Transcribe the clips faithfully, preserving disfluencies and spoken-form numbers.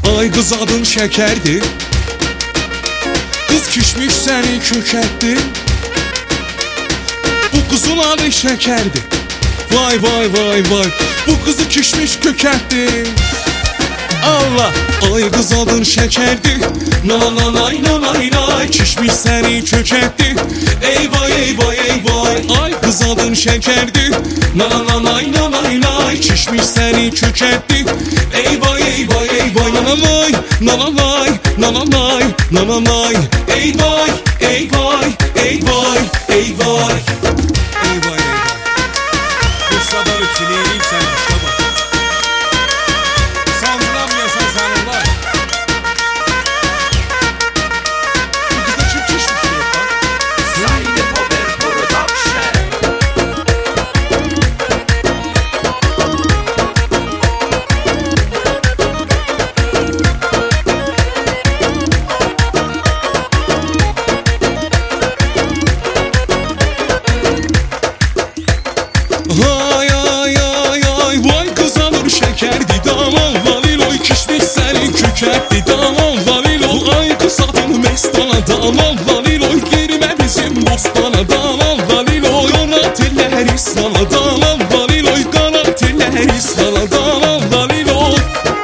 Ay kız adın şekerdi, kız kişmiş seni kökətti. Bu kızın adı şekerdi, vay vay vay vay. Bu kızı kişmiş kökətti. Allah, ay kız adın şekerdi, nananay nanay nay. Kişmiş seni kökətti, eyvay eyvay eyvay. Ay kız adın şekerdi, nananay nanay nay. Kişmiş seni kökətti, eyvay eyvay eyvay. Nananay nananay nananay nananay. Eyvay eyvay eyvay eyvay. Eyvay eyvay. Bu sabah ötüleyeyim sen başka bak. Sandıramıyorsan sanırlar. Bu kıza kim çeşmiş yok lan? Saide Power Production. Ay ay ay ay, vay kız alır şekerdi, damal valiloy. Kişmiş seni kökətti, damal valiloy. Ay kız adın mestana, damal valiloy. Girme bizim bostana, damal valiloy. Qanatiller İslam'a, damal valiloy. Qanatiller İslam'a, damal valiloy.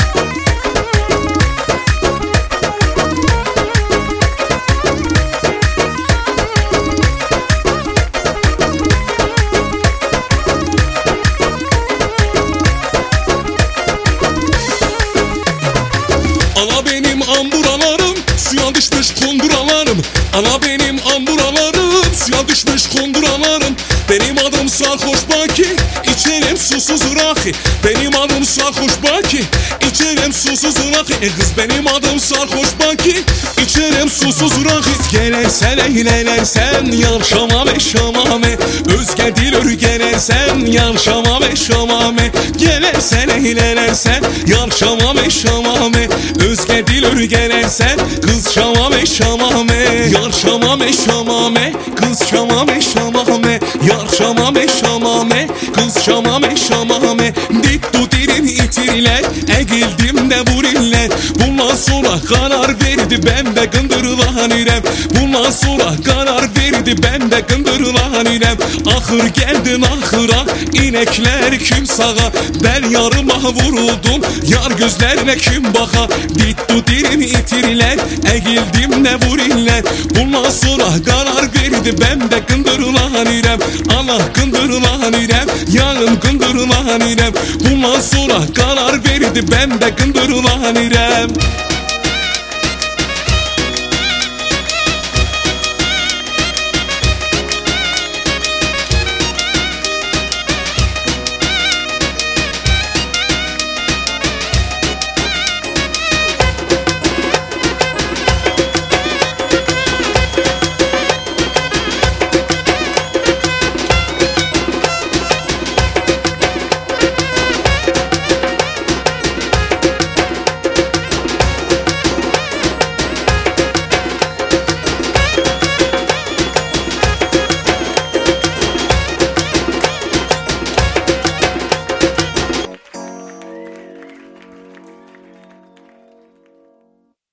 Ana benim amburalarım, suya düşmüş kunduralarım. Ana benim amburalarım, suya düşmüş kunduralarım. Benim adım sarhoş baki, içerim susuz rakı. Benim adım sarhoş baki, içerim susuz rakı. E kız benim adım sarhoş baki, içerim susuz rakı. Gelersen eğlenirsen, yavşama ve şamame. Özge dil örgelersen, yavşama ve şamame. Gelersen eğlenirsen, yavşama ve şamame. Özge dil örgelersen, kız şamame şamame. Yar şamame şamame, kız şamame şamame. Yar şamame şamame, kız şamame şamame. Dittu dirim itiriler, egildim de vurirler. Bundan sonra karar verdi, ben de gındırlanırım. Bundan sonra karar verdi, ben de gındırlanırım. Ahır geldin ahıra, inekler kim sağa. Ben yarıma vuruldum, yar gözlerine kim baka. Dittu dirim itiriler, egildim de vurirler. Bundan sonra karar verdi, ben de gındırlanırım. Allah gındırlanırım, yarım gındırlanırım. Bundan sonra karar verdi, ben de gındırlanırım.